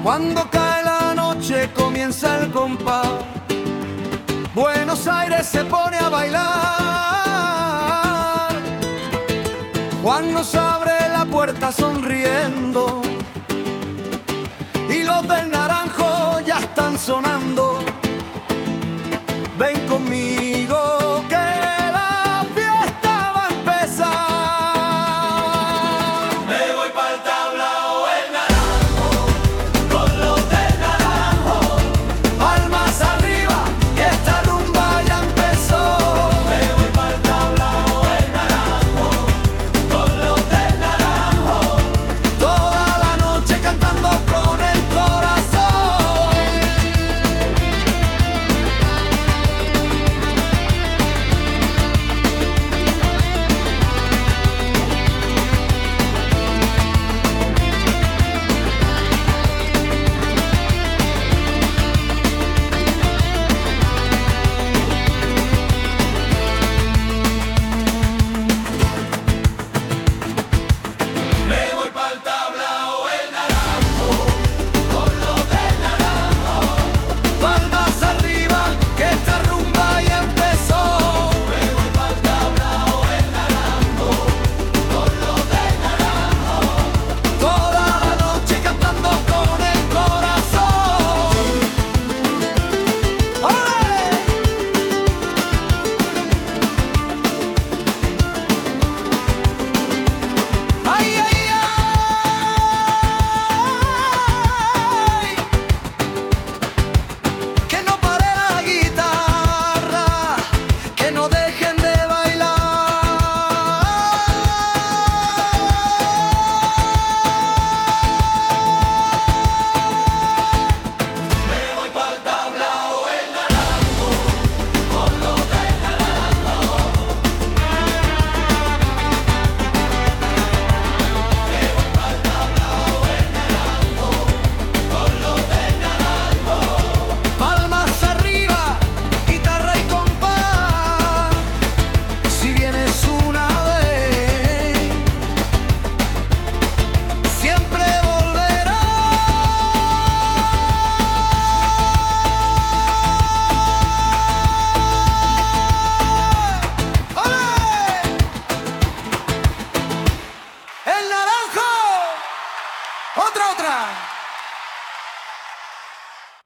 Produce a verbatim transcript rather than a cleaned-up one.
Cuando cae la noche comienza el compás, Buenos Aires se pone a bailar. Juan nos abre la puerta sonriendo y los del Naranjo ya están sonando. Ven conmigo que la fiesta va a empezar. Me voy pa'l tablao el Naranjo, con los del Naranjo. Palmas arriba, que esta rumba ya empezó. Me voy pa'l tablao el Naranjo, con los del Naranjo. Toda la noche cantando con el corazón. Me voy pa'l tablao el Naranjo, con los del Naranjo. Palmas arriba, que esta rumba ya empezó. Me voy pa'l tablao el Naranjo, con los del Naranjo. Toda la noche cantando con el corazón. ¡Ole! ¡Ay, ay, ay! Que no pare la guitarra, que no dejen de bailar. Me voy pa'l tablao el Naranjo, con los del Naranjo. Me voy pa'l tablao el Naranjo, con los del Naranjo. Palmas arriba, guitarra y compás. Si vienes una vez, siempre volverás. ¡Ole! ¡El Naranjo! ¡Otra, otra!